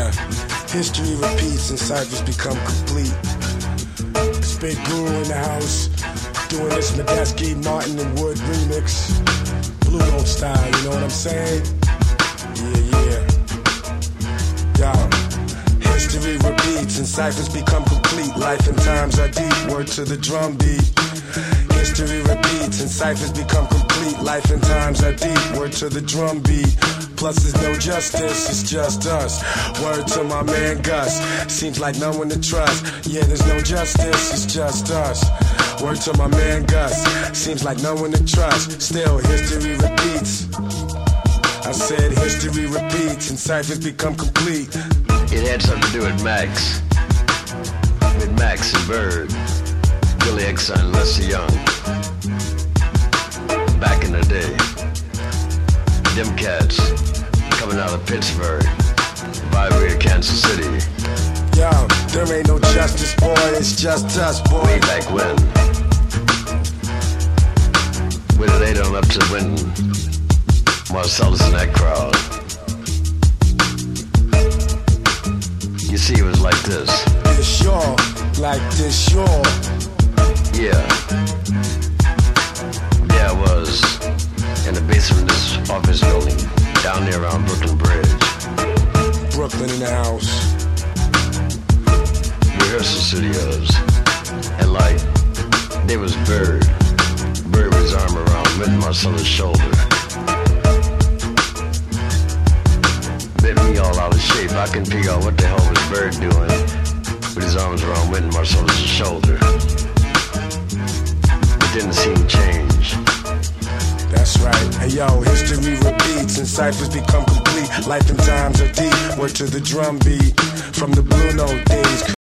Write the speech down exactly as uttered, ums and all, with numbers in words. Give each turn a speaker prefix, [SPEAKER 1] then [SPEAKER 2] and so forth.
[SPEAKER 1] Yeah, history repeats and ciphers become complete. It's Big Guru in the house, doing this Medeski, Martin and Wood remix. Blue Note style, you know what I'm saying? Yeah, yeah. Yo, history repeats and ciphers become complete. Life and times are deep, word to the drum beat. History repeats and ciphers become complete. Life and times are deep, word to the drum beat. Plus there's no justice, it's just us. Word to my man Gus, seems like no one to trust. Yeah, there's no justice, it's just us. Word to my man Gus, seems like no one to trust. Still, history repeats. I said history repeats and ciphers become complete.
[SPEAKER 2] It had something to do with Max. With Max and Bird, Billy Exxon and Lester Young. Back in the day, them cats coming out of Pittsburgh, Vibrator, Kansas City.
[SPEAKER 1] Yo, there ain't no justice, boy, it's just us, boy.
[SPEAKER 2] Way back when. We laid on up to Winton, Marcellus and that crowd. You see, it was like this.
[SPEAKER 1] This y'all, like this y'all.
[SPEAKER 2] Yeah. Yeah, I was in the basement of this office building down there around Brooklyn Bridge.
[SPEAKER 1] Brooklyn in the house.
[SPEAKER 2] Rehearsal studios. And like, there was Bird. Bird with his arm around Winton Marcellus' shoulder. Bit me all out of shape. I couldn't figure out what the hell was Bird doing with his arms around Winton Marcellus' shoulder. It didn't seem to change.
[SPEAKER 1] That's right. Hey yo, history repeats and ciphers become complete. Life and times are deep. Word to the drum beat from the Blue Note days.